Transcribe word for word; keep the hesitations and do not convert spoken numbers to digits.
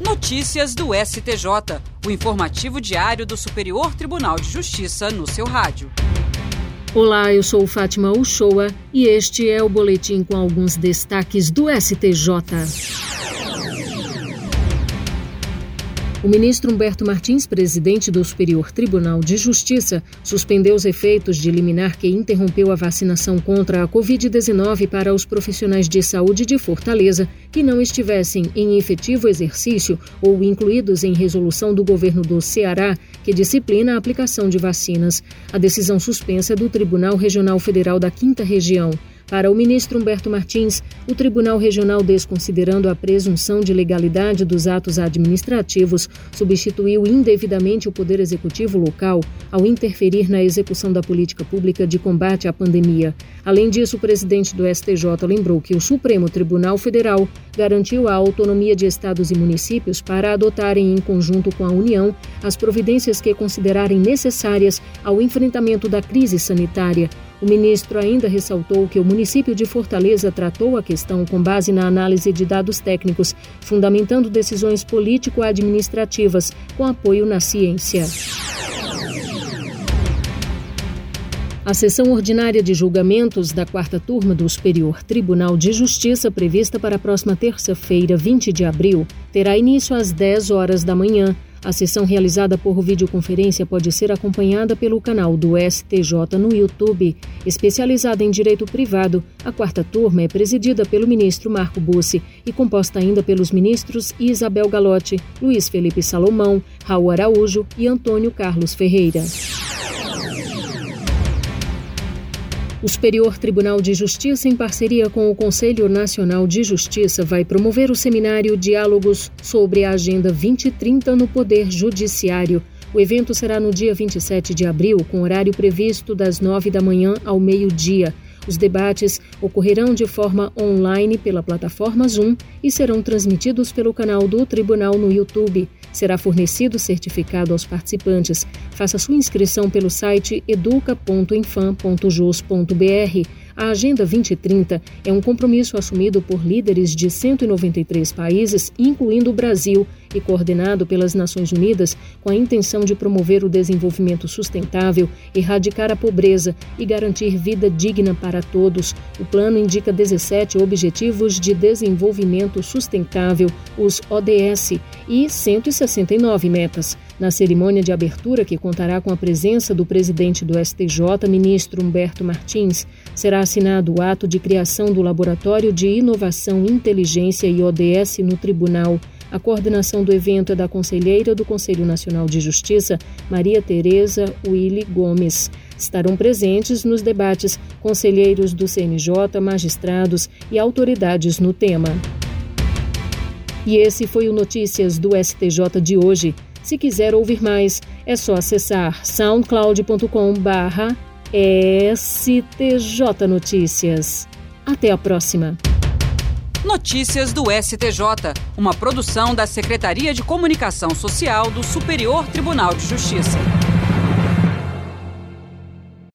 Notícias do S T J, o informativo diário do Superior Tribunal de Justiça no seu rádio. Olá, eu sou Fátima Uchoa e este é o boletim com alguns destaques do S T J. O ministro Humberto Martins, presidente do Superior Tribunal de Justiça, suspendeu os efeitos de liminar que interrompeu a vacinação contra a covid dezenove para os profissionais de saúde de Fortaleza que não estivessem em efetivo exercício ou incluídos em resolução do governo do Ceará, que disciplina a aplicação de vacinas. A decisão suspensa é do Tribunal Regional Federal da Quinta Região. Para o ministro Humberto Martins, o Tribunal Regional, desconsiderando a presunção de legalidade dos atos administrativos, substituiu indevidamente o Poder Executivo local ao interferir na execução da política pública de combate à pandemia. Além disso, o presidente do S T J lembrou que o Supremo Tribunal Federal garantiu a autonomia de estados e municípios para adotarem, em conjunto com a União, as providências que considerarem necessárias ao enfrentamento da crise sanitária. O ministro ainda ressaltou que o município de Fortaleza tratou a questão com base na análise de dados técnicos, fundamentando decisões político-administrativas com apoio na ciência. A sessão ordinária de julgamentos da quarta turma do Superior Tribunal de Justiça, prevista para a próxima terça-feira, vinte de abril, terá início às dez horas da manhã. A sessão realizada por videoconferência pode ser acompanhada pelo canal do S T J no YouTube. Especializada em direito privado, a quarta turma é presidida pelo ministro Marco Bussi e composta ainda pelos ministros Isabel Galotti, Luiz Felipe Salomão, Raul Araújo e Antônio Carlos Ferreira. O Superior Tribunal de Justiça, em parceria com o Conselho Nacional de Justiça, vai promover o seminário Diálogos sobre a Agenda vinte trinta no Poder Judiciário. O evento será no dia vinte e sete de abril, com horário previsto das nove da manhã ao meio-dia. Os debates ocorrerão de forma online pela plataforma Zoom e serão transmitidos pelo canal do Tribunal no YouTube. Será fornecido certificado aos participantes. Faça sua inscrição pelo site educa ponto infam ponto jus ponto br. A Agenda vinte trinta é um compromisso assumido por líderes de cento e noventa e três países, incluindo o Brasil, e coordenado pelas Nações Unidas com a intenção de promover o desenvolvimento sustentável, erradicar a pobreza e garantir vida digna para todos. O plano indica dezessete Objetivos de Desenvolvimento Sustentável, os O D S, e cento e sessenta e nove metas. Na cerimônia de abertura, que contará com a presença do presidente do S T J, ministro Humberto Martins, será assinado o ato de criação do Laboratório de Inovação, Inteligência e O D S no Tribunal. A coordenação do evento é da conselheira do Conselho Nacional de Justiça, Maria Tereza Willy Gomes. Estarão presentes nos debates conselheiros do C N J, magistrados e autoridades no tema. E esse foi o Notícias do S T J de hoje. Se quiser ouvir mais, é só acessar soundcloud ponto com barra S T J Notícias. Até a próxima. Notícias do S T J, uma produção da Secretaria de Comunicação Social do Superior Tribunal de Justiça.